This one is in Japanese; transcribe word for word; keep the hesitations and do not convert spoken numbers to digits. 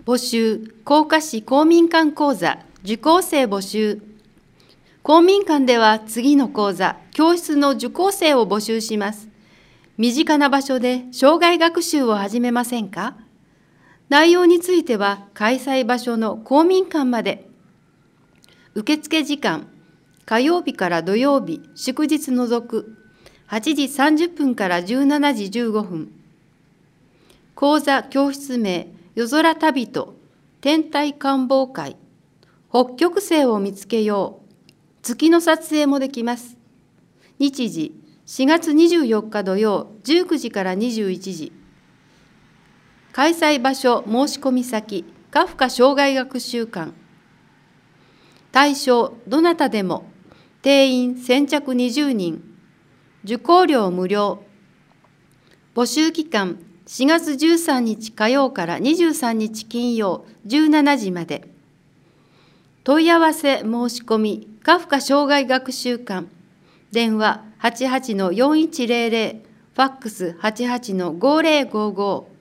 募集、甲賀市公民館講座、受講生募集。公民館では次の講座、教室の受講生を募集します。身近な場所で生涯学習を始めませんか？内容については開催場所の公民館まで。受付時間、火曜日から土曜日、祝日除く、はちじさんじゅっぷんからじゅうしちじじゅうごふん。講座教室名、夜空旅人、天体観望会、北極星を見つけよう。月の撮影もできます。日時、しがつにじゅうよっか土曜、じゅうくじからにじゅういちじ。開催場所、申し込み先、カフカ生涯学習館。対象、どなたでも。定員先着にじゅうにん。受講料無料。募集期間、しがつじゅうさんにち火曜からにじゅうさんにち金曜じゅうしちじまで。問い合わせ申し込み、カフカ生涯学習館。電話 はちはちのよんいちゼロゼロ、ファックス はちはちのごゼロごご。